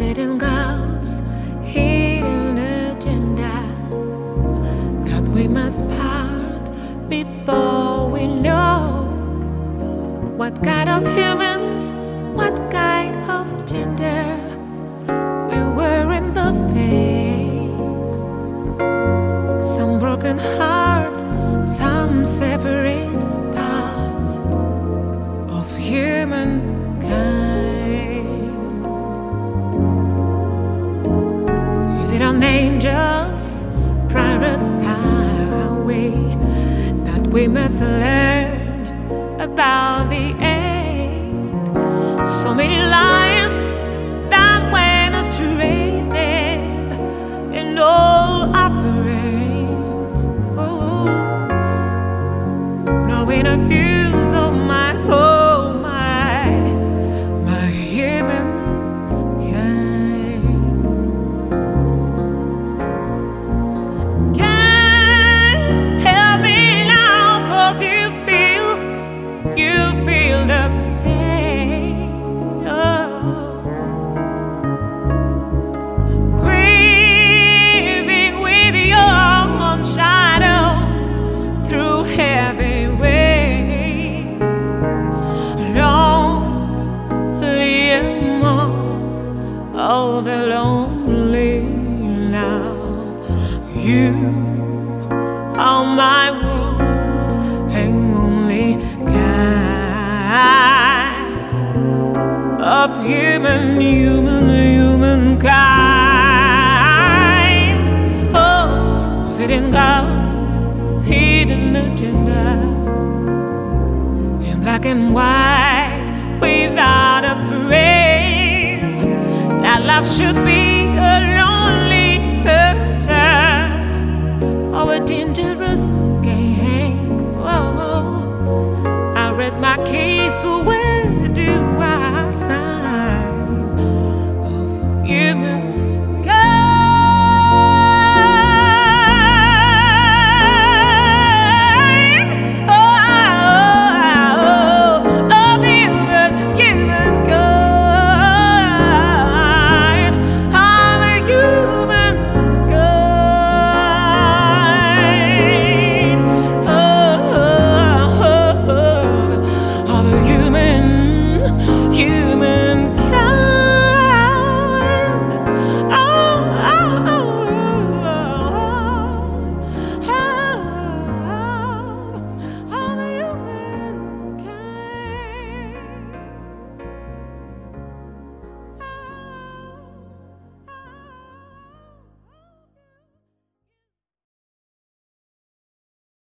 it in God's hidden agenda that we must part before we know what kind of humans, what kind of gender we were in those days? Some broken hearts, some separate parts of humankind. Is it an angel's private highway that we must learn about the end? So many lives that went astray and all offerings, blowing a fuse of my home, my humankind. Can't help me now, 'cause you feel the pain. Grieving with your own shadow through heavy rain. Lonely and more, all the lonely now. You are my world and only kind of humankind. Oh, was it in God's hidden agenda, in black and white, without a frame, that love should be a lonely turn for a dangerous game? Oh, I rest my case away.